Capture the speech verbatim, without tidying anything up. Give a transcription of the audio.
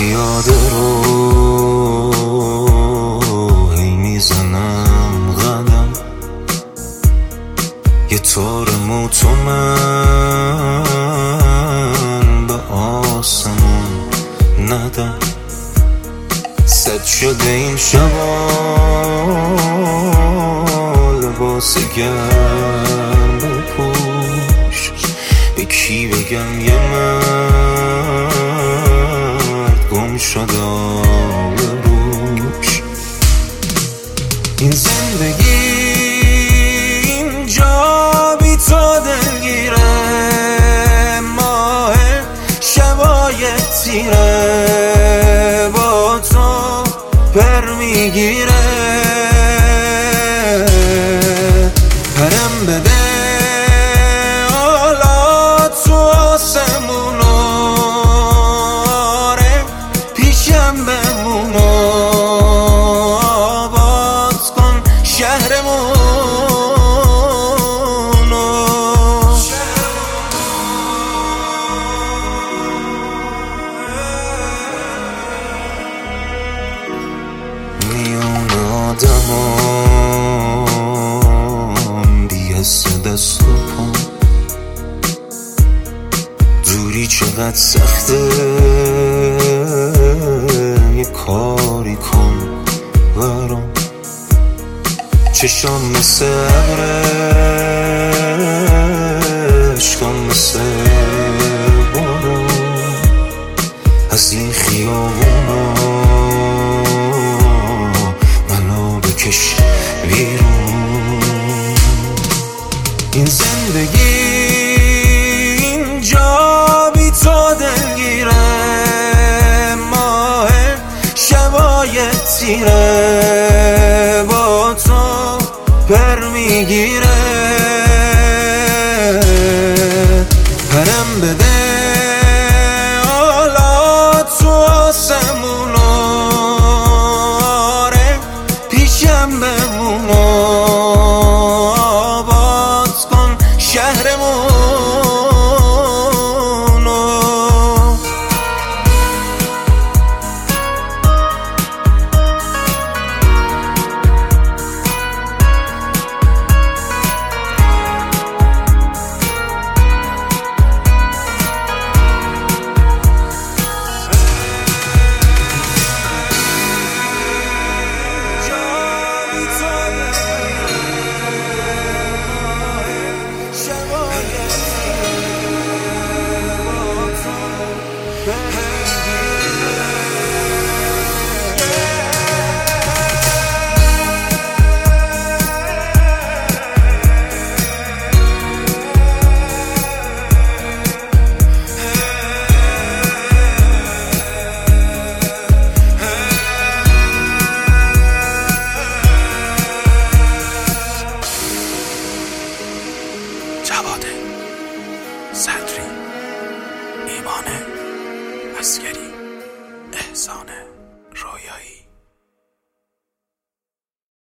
پیاده رو هی میزنم قدم، یه تار موتو من به آسمون ندم. صد شده این شبا لباس گرم بپوش، به کی بگم یه مرد گم شد آبروش. این زندگی اینجا بی تو دلگیره، ماه شبای تیره با تو پر میگیره. پرم بده حالا تو آسمون، آره پیشم بمون، آباد کن شهرمون. میون آدمان بی‌حس دست و پام، دوری چقدر سخته، یه کاری کن برام. چشام مثل ابره، عشقام مثل بارون، از این خیابونا منو بکش بیرون. این زندگی اینجا بی تو دلگیره، ماه شبای تیره با تو پر میگیره. پرم بده حالا تو آسمون، آره پیشم بمون، آباد کن شهرمون. جواد صدری، ایمان عسگری، احسان رویایی.